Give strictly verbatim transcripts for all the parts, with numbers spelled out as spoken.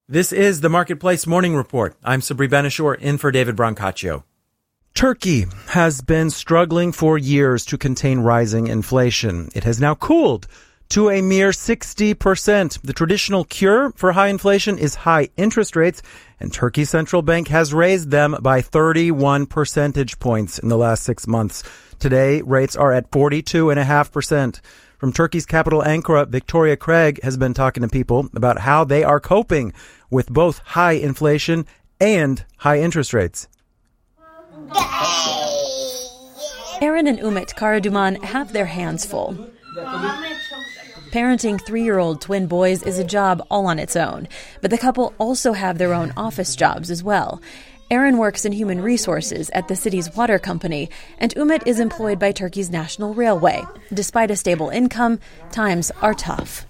This is the Marketplace Morning Report. I'm Sabri Benishore, in for David Brancaccio. Turkey has been struggling for years to contain rising inflation. It has now cooled to a mere sixty percent. The traditional cure for high inflation is high interest rates, and Turkey's central bank has raised them by thirty-one percentage points in the last six months. Today, rates are at forty-two point five percent. From Turkey's capital, Ankara, Victoria Craig has been talking to people about how they are coping with both high inflation and high interest rates. Aaron and Umit Karaduman have their hands full. Parenting three-year-old twin boys is a job all on its own, but the couple also have their own office jobs as well. Aaron works in human resources at the city's water company, and Umit is employed by Turkey's national railway. Despite a stable income, times are tough.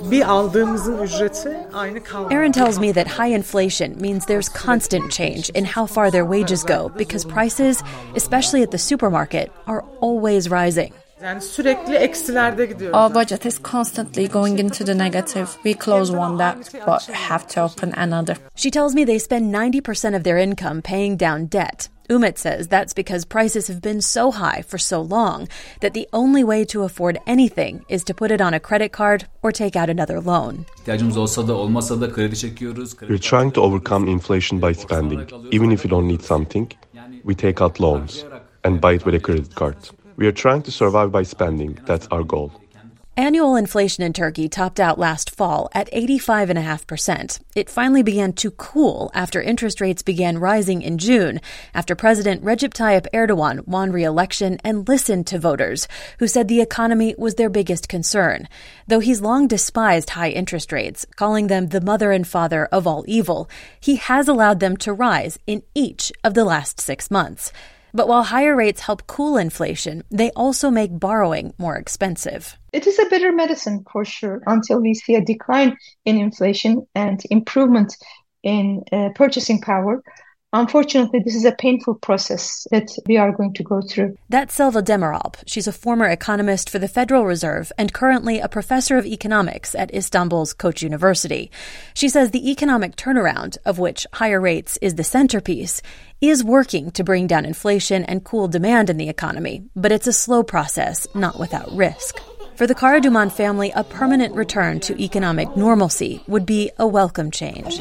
Aaron tells me that high inflation means there's constant change in how far their wages go because prices, especially at the supermarket, are always rising. Our budget is constantly going into the negative. We close one debt, but have to open another. She tells me they spend ninety percent of their income paying down debt. Umit says that's because prices have been so high for so long that the only way to afford anything is to put it on a credit card or take out another loan. We're trying to overcome inflation by spending. Even if you don't need something, we take out loans and buy it with a credit card. We are trying to survive by spending. That's our goal. Annual inflation in Turkey topped out last fall at eighty-five point five percent. It finally began to cool after interest rates began rising in June, after President Recep Tayyip Erdogan won re-election and listened to voters, who said the economy was their biggest concern. Though he's long despised high interest rates, calling them the mother and father of all evil, he has allowed them to rise in each of the last six months. But while higher rates help cool inflation, they also make borrowing more expensive. It is a better medicine for sure until we see a decline in inflation and improvement in uh, purchasing power. Unfortunately, this is a painful process that we are going to go through. That's Selva Demiralp. She's a former economist for the Federal Reserve and currently a professor of economics at Istanbul's Koç University. She says the economic turnaround, of which higher rates is the centerpiece, is working to bring down inflation and cool demand in the economy, but it's a slow process, not without risk. For the Karaduman family, a permanent return to economic normalcy would be a welcome change.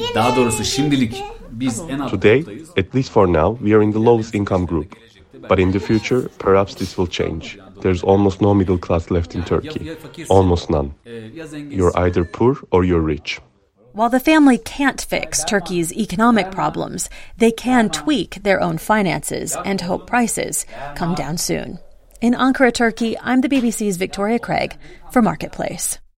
Today, at least for now, we are in the lowest income group. But in the future, perhaps this will change. There's almost no middle class left in Turkey. Almost none. You're either poor or you're rich. While the family can't fix Turkey's economic problems, they can tweak their own finances and hope prices come down soon. In Ankara, Turkey, I'm the B B C's Victoria Craig for Marketplace.